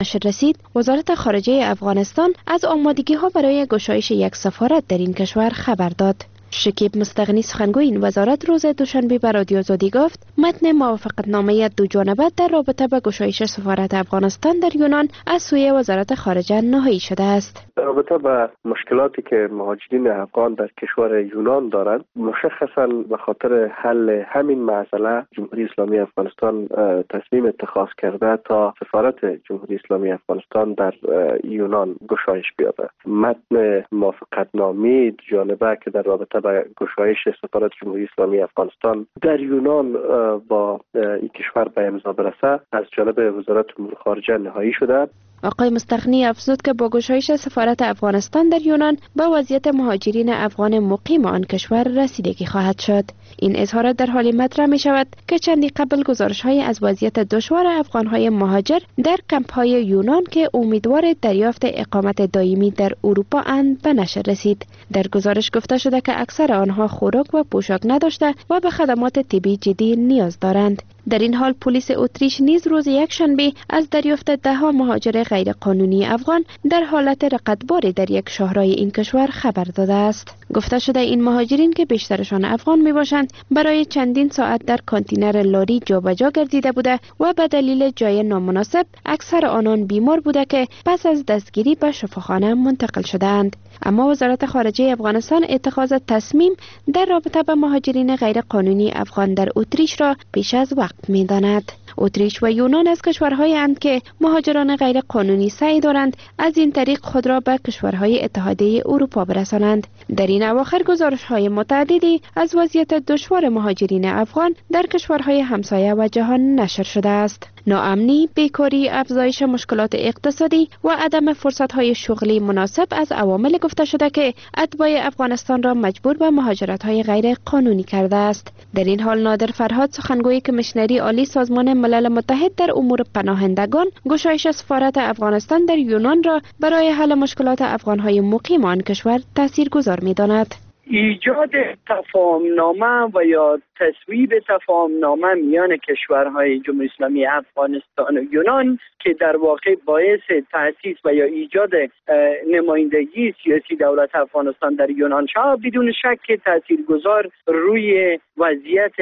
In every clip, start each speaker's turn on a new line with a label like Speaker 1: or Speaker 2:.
Speaker 1: نشر رسید وزارت خارجه افغانستان از آمادگی‌ها برای گشایش یک سفارت در این کشور خبر داد. شکیب مستغنی سخنگوی این وزارت روز دوشنبه به رادیو آزادی گفت متن موافقتنامه دو جانبه در رابطه با گشایش سفارت افغانستان در یونان از سوی وزارت خارجه نهایی شده است.
Speaker 2: در رابطه با مشکلاتی که مهاجرین افغان در کشور یونان دارند، مشخصا به خاطر حل همین مسئله جمهوری اسلامی افغانستان تصمیم اتخاذ کرده تا سفارت جمهوری اسلامی افغانستان در یونان گشایش بیابد. متن موافقتنامه دو جانبه که در رابطه با گشایش سفارت جمهوری اسلامی افغانستان در یونان با این کشور به امضا برسه از جانب وزارت امور خارجه نهایی شده.
Speaker 1: آقای مستغنی افزود که با گشایش سفارت افغانستان در یونان به وضعیت مهاجرین افغان مقیم آن کشور رسیدگی خواهد شد. این اظهارات در حالی مطرح می شود که چندی قبل گزارش‌های از وضعیت دشوار افغان‌های مهاجر در کمپ‌های یونان که امیدوار دریافت اقامت دائمی در اروپا اند به نشر رسید. در گزارش گفته شده که اکثر آنها خوراک و پوشاک نداشته و به خدمات طبی جدی نیاز دارند. در این حال پلیس اتریش نیز روز یکشنبه از دریافت ده‌ها مهاجر غیرقانونی افغان در حالت رقدباری در یک شهرهای این کشور خبر داده است. گفته شده این مهاجرین که بیشترشان افغان میباشند برای چندین ساعت در کانتینر لاری جابجا گردیده بوده و به دلیل جای نامناسب اکثر آنان بیمار بوده که پس از دستگیری به شفاخانه منتقل شدند. اما وزارت خارجه افغانستان اتخاذ تصمیم در رابطه با مهاجرین غیرقانونی افغان در اتریش را پیش از وقت می‌داند. اتریش و یونان از کشورهایی اند که مهاجران غیرقانونی سعی دارند از این طریق خود را به کشورهای اتحادیه اروپا برسانند. در این اواخر گزارش‌های متعددی از وضعیت دشوار مهاجرین افغان در کشورهای همسایه و جهان نشر شده است. ناامنی، بیکاری، افزایش مشکلات اقتصادی و عدم فرصت‌های شغلی مناسب از عوامل گفته شده که اتباع افغانستان را مجبور به مهاجرت‌های غیر قانونی کرده است. در این حال نادر فرهاد سخنگوی کمیشنری عالی سازمان ملل متحد در امور پناهندگان گشایش سفارت افغانستان در یونان را برای حل مشکلات افغان‌های مقیم آن کشور تاثیرگذار می‌داند.
Speaker 3: ایجاد تفاهم‌نامه و یا تصویب تفاهم‌نامه میان کشورهای جمهوری اسلامی افغانستان و یونان که در واقع باعث تأسیس و یا ایجاد نمایندگی سیاسی دولت افغانستان در یونان شود بدون شک تاثیرگذار روی وضعیت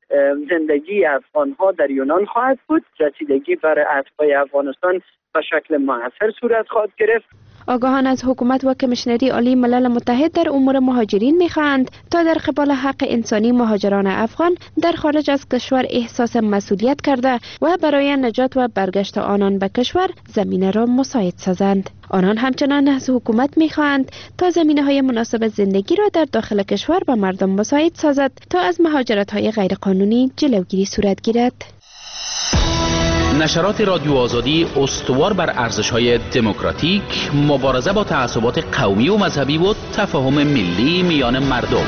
Speaker 3: زندگی افغان‌ها در یونان خواهد بود. رسیدگی بر اتباع افغانستان به شکل مؤثر صورت خواهد گرفت.
Speaker 1: آگاهان از حکومت و کمیشنری عالی ملل متحد در امور مهاجرین می‌خواهند تا در قبال حق انسانی مهاجران افغان در خارج از کشور احساس مسئولیت کرده و برای نجات و برگشت آنان به کشور زمینه را مساعد سازند. آنان همچنان از حکومت می‌خواهند تا زمینه‌های مناسب زندگی را در داخل کشور به مردم مساعد سازد تا از مهاجرت‌های غیرقانونی جلوگیری صورت گیرد.
Speaker 4: نشرات رادیو آزادی استوار بر ارزش‌های دموکراتیک، مبارزه با تعصبات قومی و مذهبی و تفاهم ملی میان مردم.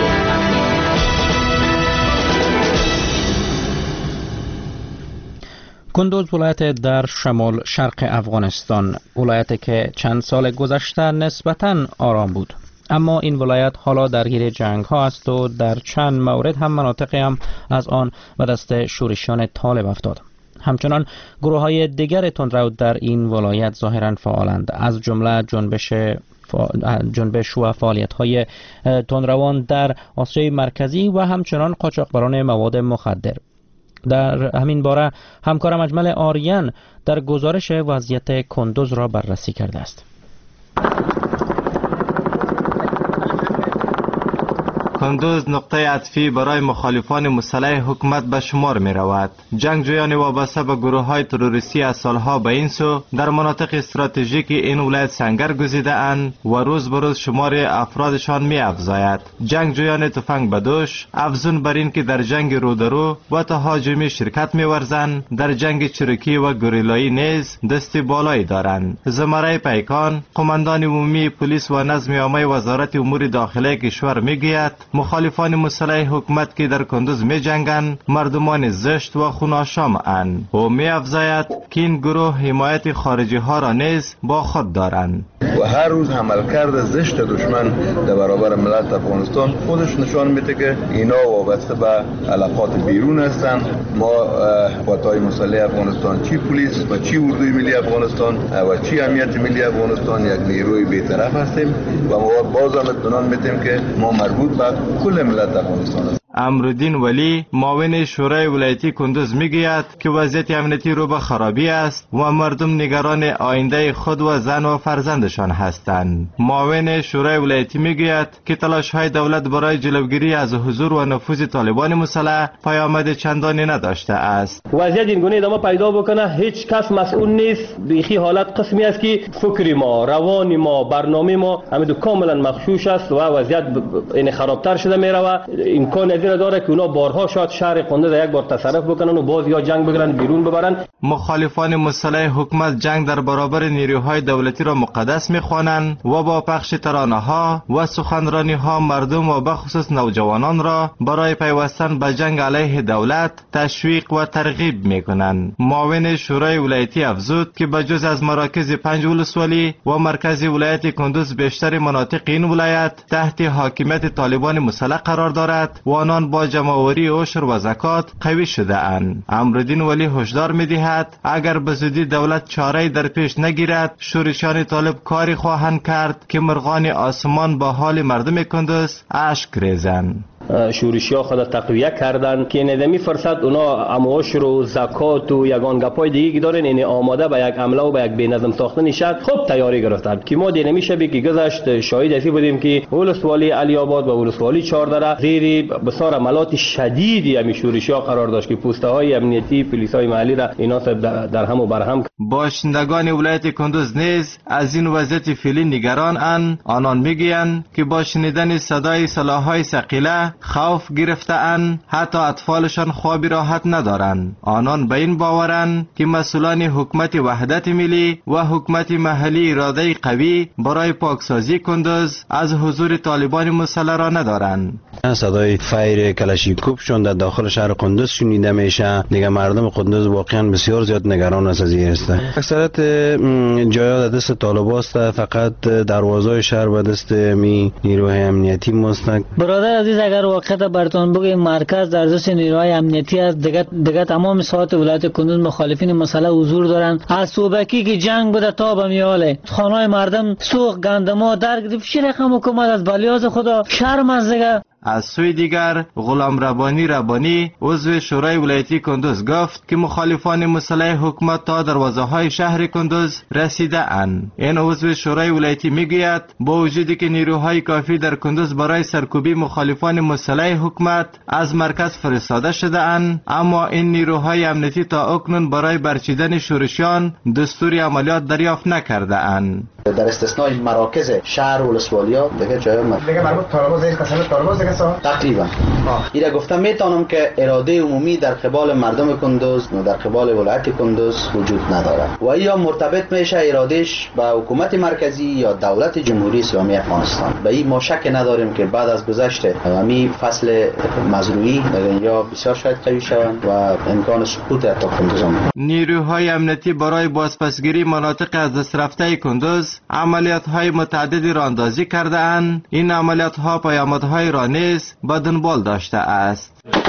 Speaker 5: کندوز ولایت در شمال شرق افغانستان، ولایتی که چند سال گذشته نسبتاً آرام بود، اما این ولایت حالا درگیر جنگ ها است و در چند مورد هم مناطقی هم از آن به دست شورشیان طالب افتاد. همچنان گروه های دیگر تندرو در این ولایت ظاهراً فعالند، از جمله جنبش و فعالیت های تندروان در آسیای مرکزی و همچنان قاچاقبران مواد مخدر. در همین باره همکارم اجمل آریان در گزارش وضعیت کندوز را بررسی کرده است.
Speaker 6: کندوز نقطه عطفی برای مخالفان مسلح حکومت به شمار می رود. جنگجویان وابسته به گروه های تروریستی از سالها به این سو در مناطق استراتژیک این ولایت سنگر گزیده اند و روز به روز شمار افرادشان می افزاید. جنگجویان تفنگ به دوش افزون بر این که در جنگ رودرو و تهاجمی شرکت می ورزند، در جنگ چریکی و گوریلایی نیز دست بالایی دارند. زمره پیکان قماندان عمومی پلیس و نظم عامه وزارت امور داخلی کشور می گوید مخالفان مسلح حکومت که در کندوز می جنگند مردمان زشت و خوناشام اند و می افزاید که این گروه حمایت خارجی ها را نیز با خود دارند
Speaker 7: و هر روز عملکرد زشت دشمن در برابر ملت افغانستان خودش نشان میده که اینا وابسته به علاقات بیرون هستند. ما قوات‌های مسلح افغانستان، چی پلیس و چی اردوی ملی افغانستان و چی امنیت ملی افغانستان یک نیروی بی‌طرف هستیم و ما باز هم اطمینان میدیم که ما مربوط به کل ملت افغانستان هستیم.
Speaker 6: امرالدین ولی معاون شورای ولایتی کندوز میگوید که وضعیت امنیتی رو به خرابی است و مردم نگران آینده خود و زن و فرزندشان هستند. معاون شورای ولایتی میگوید که تلاش‌های دولت برای جلوگیری از حضور و نفوذ طالبان مسلح پیامد چندانی نداشته است.
Speaker 8: وضعیت اینگونه ادامه پیدا بکنه، هیچ کس مسئول نیست. بیخی حالت قسمی است که فکر ما، روان ما، برنامه ما همه کاملا مغشوش است و وضعیت این خرابتر شده میروه. امکان داره که اونا بارها شاید شهر کندوز یک بار تصرف بکنن و باز یا جنگ بگیرن بیرون ببرن.
Speaker 6: مخالفان مسلح حکومت جنگ در برابر نیروهای دولتی را مقدس می‌خوانند و با پخش ترانه‌ها و سخنرانی‌ها مردم و بخصوص نوجوانان را برای پیوستن به جنگ علیه دولت تشویق و ترغیب می‌کنند. معاون شورای ولایتی افزود که بجز از مراکز 5 ولسوالی و مرکز ولایت کندوز بیشتر مناطق این ولایت تحت حاکمیت طالبان مسلح قرار دارد و آنان با جمع‌آوری عشر و زکات قوی شده اند. امرالدین ولی هشدار می‌دهد اگر به زودی دولت چاره‌ای در پیش نگیرد شورشیان طالب کاری خواهند کرد که مرغان آسمان با حال مردم کندوز اشک ریزند.
Speaker 8: شورشی ها خود تقویه کردن که ندمی فرصت اونا امواشر و زکات و یگان گپای دیگه که دارن این آماده به یک عمله و به یک بینظم ساختن شهر خوب تیاری گرفتن که ما دینمی شبی که گذشت شاهد اسی بودیم که ولسوالی علی آباد و ولسوالی چهاردره زیر بسیار عملات شدیدی همی شورشی ها قرار داشت که پوسته های امنیتی پلیس های محلی را اینا در هم و برهم.
Speaker 6: باشندگان ولایت کندوز نیز از این وضعیت فعلی نگران اند. آنان میگویند که با شنیدن صدای سلاح‌های ثقیله خوف گرفته‌اند، حتی اطفالشان خوابی راحت ندارند. آنان به این باورند که مسئولان حکومت وحدت ملی و حکومت محلی اراده قوی برای پاکسازی کندوز از حضور طالبان مسلح را ندارند.
Speaker 9: صدای فایر کلاشینکوفشون در داخل شهر کندوز شنیده میشه. دیگه مردم کندوز واقعا بسیار زیاد نگران از این است. اکثریت جایا در دست طالبان است، فقط دروازه شهر به دست نیروهای امنیتی مستند.
Speaker 10: برادر عزیز، اگر واقعا براتون بگم مرکز در دست نیروهای امنیتی است، دیگه تمام ساحات ولایت کندوز مخالفین مسلح حضور دارند. از صوبکی که جنگ بوده تا به میاله خانه‌های مردم سوخت، گندما در گرفت. چه رقم حکومت از بلیاز خدا شرم از دیگه.
Speaker 6: از سوی دیگر غلام ربانی عضو شورای ولایتی کندوز گفت که مخالفان مسلح حکومت تا دروازه‌های شهر کندوز رسیده اند. این عضو شورای ولایتی میگوید با وجودی که نیروهای کافی در کندوز برای سرکوبی مخالفان مسلح حکومت از مرکز فرستاده شده اند، اما این نیروهای امنیتی تا اکنون برای برچیدن شورشیان دستور عملیات دریافت نکرده اند.
Speaker 11: در استثنای مراکز شهر و ولسوالیا دیگه جای دیگه مربوط طالبان زیر قسم طالبان دیگه تقریبا اینا گفتم میتونم که اراده عمومی در قبال مردم کندوز و در قبال ولایت کندوز وجود نداره و یا مرتبط میشه ارادهش با حکومت مرکزی یا دولت جمهوری اسلامی افغانستان. به این ما شک نداریم که بعد از گذشت همین فصل مزروعی یا بسیار شاید قوی شوند و امکان سقوط حتی کندوز هم.
Speaker 6: نیروهای امنیتی برای بازپسگیری مناطق از دست رفته کندوز عملیات‌های متعددی را اندازی کرده اند. این عملیات‌ها پیامدهای را نیز به دنبال داشته است.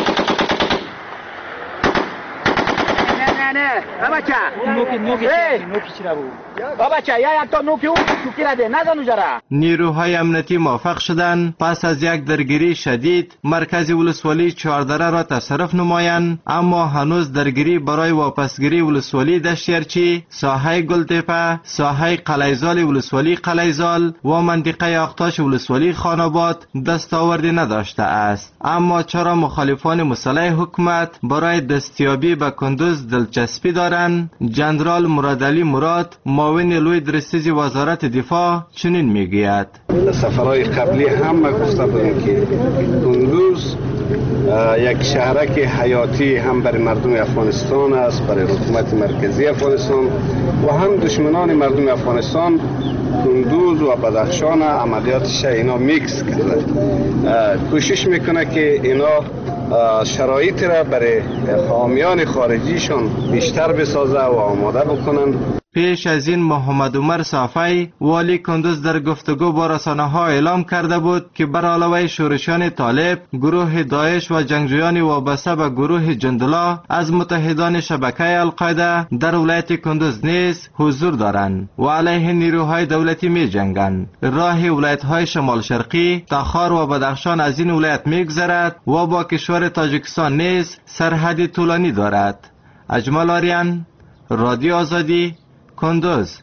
Speaker 6: نیروهای امنیتی موفق شدند پس از یک درگیری شدید مرکز ولسوالی چهاردره را تصرف نمایند، اما هنوز درگیری برای واپسگیری ولسوالی دشتیرچی، ساحه گلتپه، ساحه قلیزال ولسوالی قلیزال و منطقه آختاش ولسوالی خاناباد دستاوردی نداشته است. اما چرا مخالفان مسلح حکومت برای دستیابی به کندوز دلچسپی دارند؟ جنرال مرادعلی مراد معاون لوی درستیز وزارت دفاع چنین میگوید:
Speaker 12: سفرهای قبلی هم گفته بودیم که کندوز یک شهرک حیاتی هم برای مردم افغانستان است، برای حکومت مرکزی افغانستان و هم دشمنان مردم افغانستان. کندوز و بدخشان عملیاتش اینا میکس کرده، کوشش میکنه که اینا شرایط را برای حامیان خارجیشان بیشتر بسازه و آماده بکنن.
Speaker 6: پیش از این محمد عمر صافی والی کندوز در گفتگو با رسانه‌ها اعلام کرده بود که بر علاوه شورشیان طالب، گروه داعش و جنگجویان وابسته به گروه جندلا از متحدان شبکه القاعده در ولایت کندوز نیز حضور دارند و علیه نیروهای دولتی می جنگند. راه ولایت‌های شمال شرقی، تخار و بدخشان از این ولایت می‌گذرد و با کشور تاجیکستان نیز سرحد طولانی دارد. اجمل آریان، رادیو آزادی، کندوز.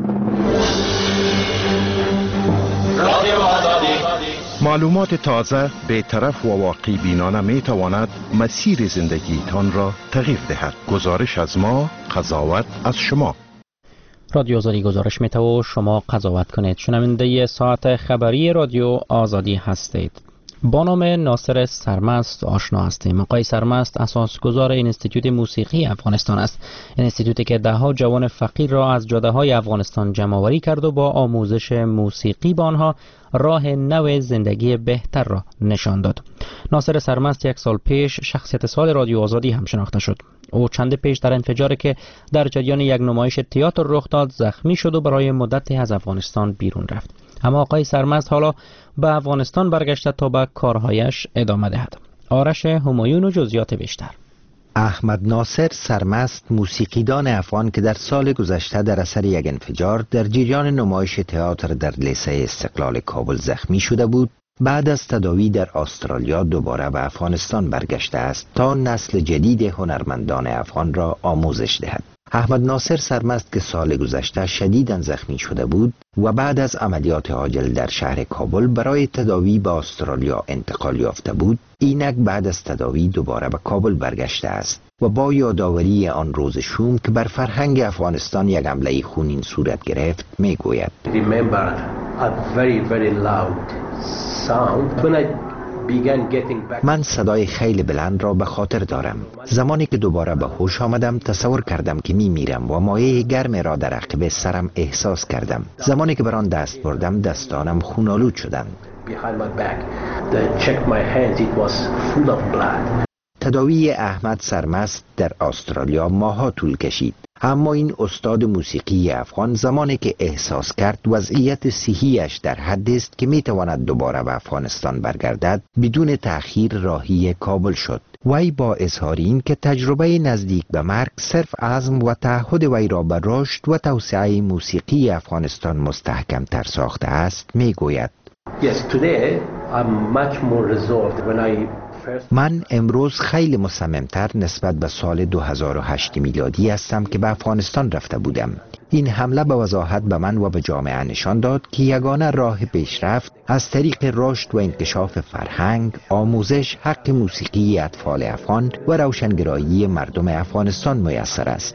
Speaker 13: معلومات تازه، بی‌طرف و واقعی بینانه می تواند مسیر زندگیتان را تغییر دهد. گزارش از ما، قضاوت از شما.
Speaker 5: رادیو آزادی گزارش می‌ده و شما قضاوت کنید. شنونده ساعت خبری رادیو آزادی هستید. با نام ناصر سرمست آشنا هستیم. آقای سرمست اساسگزار اینستیتوت موسیقی افغانستان است. این اینستیتوتی که دهها جوان فقیر را از جاده‌های افغانستان جمع‌آوری کرد و با آموزش موسیقی با آنها راه نو زندگی بهتر را نشان داد. ناصر سرمست 1 سال پیش شخصیت سال رادیو آزادی هم شناخته شد. او چند پیش در انفجاری که در جریان یک نمایش تئاتر رخ داد زخمی شد و برای مدتی از افغانستان بیرون رفت. اما آقای سرمست حالا به افغانستان برگشته تا به کارهایش ادامه دهد. آرش همایون و جزئیات بیشتر.
Speaker 14: احمد ناصر سرمست موسیقیدان افغان که در سال گذشته در اثر یک انفجار در جریان نمایش تئاتر در لیسه استقلال کابل زخمی شده بود، بعد از تداوی در استرالیا دوباره به افغانستان برگشته است تا نسل جدید هنرمندان افغان را آموزش دهد. احمد ناصر سرمست که سال گذشته شدیداً زخمی شده بود و بعد از عملیات عاجل در شهر کابل برای تداوی به استرالیا انتقال یافته بود، اینک بعد از تداوی دوباره به کابل برگشته است و با یادآوری آن روز شوم که بر فرهنگ افغانستان یک حمله خونین صورت گرفت میگوید: من صدای خیلی بلند را به خاطر دارم. زمانی که دوباره به هوش آمدم تصور کردم که میرم و مایه گرم را در عقب سرم احساس کردم. زمانی که بر آن دست بردم دستانم خونالود شدند. تداوی احمد سرمست در استرالیا ماها طول کشید، اما این استاد موسیقی افغان زمانی که احساس کرد وضعیت صحیش در حد است که میتواند دوباره به افغانستان برگردد، بدون تأخیر راهی کابل شد. وی با اظهار این که تجربه نزدیک به مرگ صرف عزم و تعهد وی را به رشد و توسعه موسیقی افغانستان مستحکم تر ساخته است میگوید: من امروز خیلی مصممتر نسبت به سال 2008 میلادی هستم که به افغانستان رفته بودم. این حمله به وضاحت به من و به جامعه نشان داد که یگانه راه پیشرفت از طریق رشد و انکشاف فرهنگ، آموزش، حق موسیقی اطفال افغان و روشنگرایی مردم افغانستان میسر است.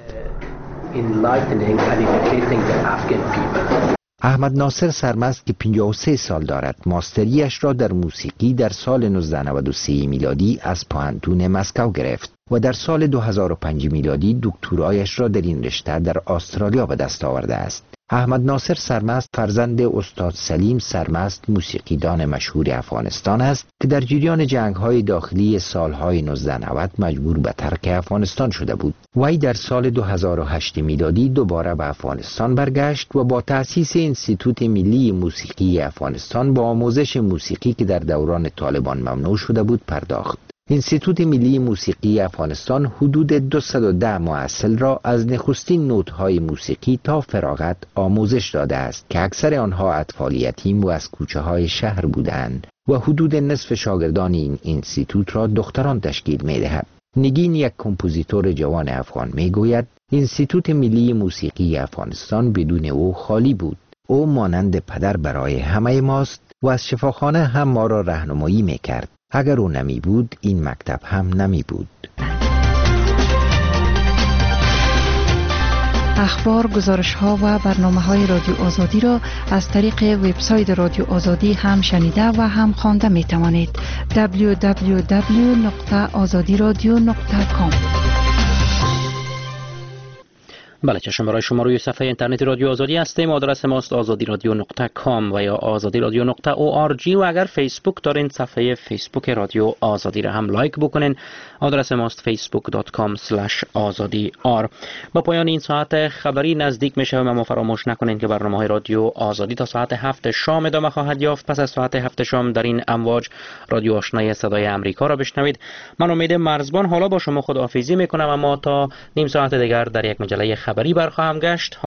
Speaker 14: احمد ناصر سرمست که 53 سال دارد ماستریش را در موسیقی در سال 1993 میلادی از پانتون مسکو گرفت و در سال 2005 میلادی دکترایش را در این رشته در استرالیا به دست آورده است. احمد ناصر سرمست فرزند استاد سلیم سرمست موسیقیدان مشهور افغانستان است که در جریان جنگ‌های داخلی سالهای 1990 مجبور به ترک افغانستان شده بود. وی در سال 2008 میلادی دوباره به افغانستان برگشت و با تأسیس انستیتوت ملی موسیقی افغانستان با آموزش موسیقی که در دوران طالبان ممنوع شده بود پرداخت. انستیتوت ملی موسیقی افغانستان حدود 210 محصل را از نخستین نوت‌های موسیقی تا فراغت آموزش داده است که اکثر آنها اطفال یتیم و از کوچه‌های شهر بودند و حدود نصف شاگردان این انستیتوت را دختران تشکیل می‌دهد. نگین، یک کمپوزیتور جوان افغان، میگوید انستیتوت ملی موسیقی افغانستان بدون او خالی بود. او مانند پدر برای همه ماست و از شفاخانه هم ما را راهنمایی می‌کرد. اگر او نمی بود این مکتب هم نمی بود.
Speaker 15: اخبار، گزارش‌ها و برنامه‌های رادیو آزادی را از طریق وبسایت رادیو آزادی هم شنیده و هم خوانده می‌توانید. www.azadiradio.com.
Speaker 5: بله، چشم برای شما روی صفحه اینترنتی رادیو آزادی هستیم. آدرس ماست azadiradio.com و یا azadiradio.org و اگر فیسبوک دارین صفحه فیسبوک رادیو آزادی را هم لایک بکنین. آدرس ماست facebook.com/azadi.r. با پایان این ساعت خبری نزدیک میشه و ما فراموش نکنین که برنامه‌های رادیو آزادی تا ساعت 7 شام ادامه خواهد یافت. پس از ساعت 7 شام در این امواج رادیو آشنای صدای امریکا را بشنوید. من امید مرزبان حالا با شما خداحافظی میکنم، اما تا نیم ساعت دیگر در یک مجله خبری برخواهم گشت.